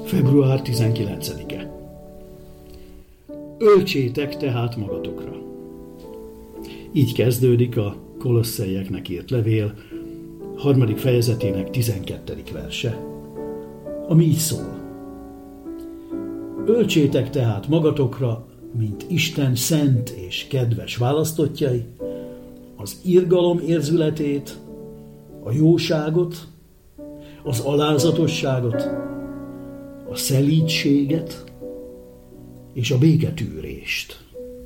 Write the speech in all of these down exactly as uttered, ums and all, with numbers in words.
február tizenkilencedike. Öltsétek tehát magatokra. Így kezdődik a Kolosszaieknek írt levél harmadik fejezetének tizenkettedik verse, ami így szól. Öltsétek tehát magatokra, mint Isten szent és kedves választottjai, az irgalom érzületét, a jóságot, az alázatosságot, a szelídséget és a béketűrést.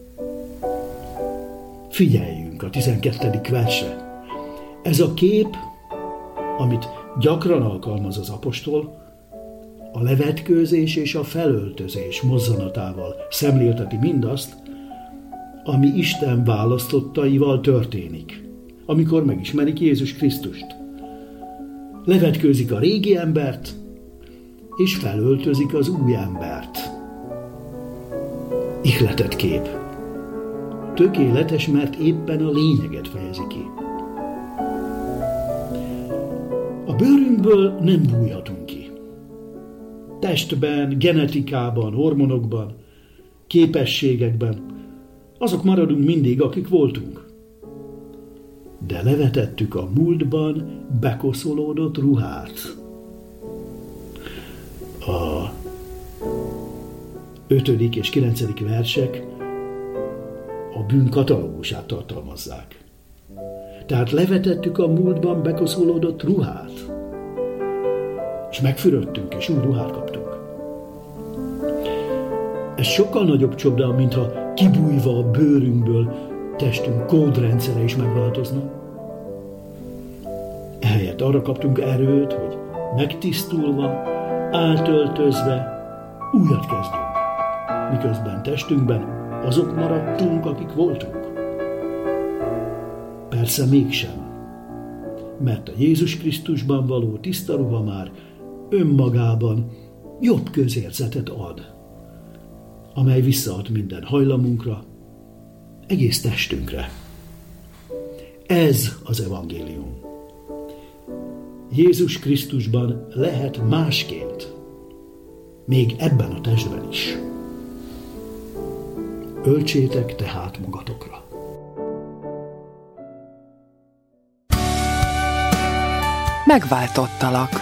Figyeljünk a tizenkettedik versre. Ez a kép, amit gyakran alkalmaz az apostol, a levetkőzés és a felöltözés mozzanatával szemlélteti mindazt, ami Isten választottaival történik, amikor megismerik Jézus Krisztust. Levetkőzik a régi embert, és felöltözik az új embert. Ihletett kép. Tökéletes, mert éppen a lényeget fejezi ki. A bőrünkből nem bújhatunk ki. Testben, genetikában, hormonokban, képességekben, azok maradunk mindig, akik voltunk. De levetettük a múltban bekoszolódott ruhát. A ötödik és kilencedik versek a bűn katalógusát tartalmazzák. Tehát levetettük a múltban bekoszolódott ruhát, és megfürödtünk, és új ruhát kaptunk. Ez sokkal nagyobb csoda, mintha kibújva a bőrünkből testünk kódrendszere is megváltozna. Ehelyett arra kaptunk erőt, hogy megtisztulva, átöltözve újat kezdjünk, miközben testünkben azok maradtunk, akik voltunk. Persze mégsem, mert a Jézus Krisztusban való tiszta ruha már önmagában jobb közérzetet ad, amely visszaad minden hajlamunkra, egész testünkre. Ez az evangélium. Jézus Krisztusban lehet másként, még ebben a testben is. Öltsétek tehát magatokra. Megváltottalak.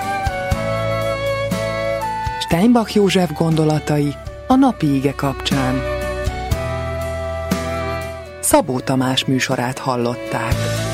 Steinbach József gondolatai a napi ige kapcsán. Szabó Tamás műsorát hallották.